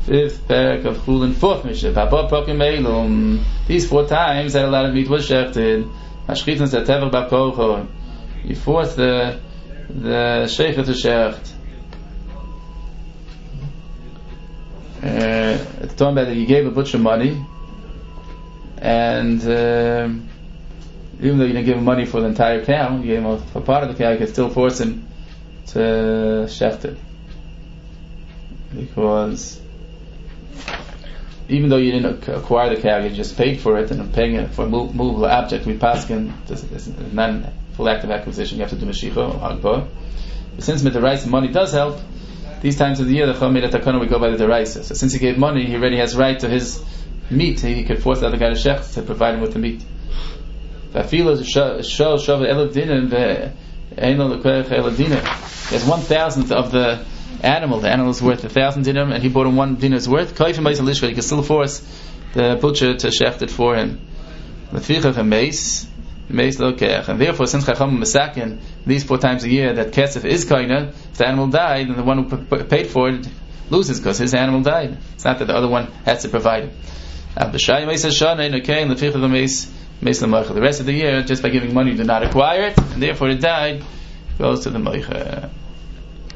Fifth parak of Chulin, fourth Mishnah. Papa Pokim Eilum. These 4 times that a lot of meat was shechted. Mashchitin said Tever Bakocho. You force the shefer to shecht. It's talking about that you gave a butcher money, and even though you didn't give him money for the entire cow, you gave him for part of the cow, you could still force him to shecht it. Because even though you didn't acquire the cow, you just paid for it, and paying it for a movable object, we paskin, it's not a full act of acquisition, you have to do Mashiach or Hagba. But since Midaraisa money does help, these times of the year, the Chol made a takana, we go by the Daraisa. So since he gave money, he already has right to his meat, he could force the other guy to shech to provide him with the meat. There's 1,000th of the animal's worth 1,000 dinam, and he bought him 1 dinar's worth. He can still force the butcher to shecht it for him. And therefore, since Chacham Masakin these 4 times a year that kesef is kaina, if the animal died, then the one who paid for it loses because his animal died. It's not that the other one has to provide it. The rest of the year, just by giving money, you do not acquire it, and therefore it died, goes to the moicha.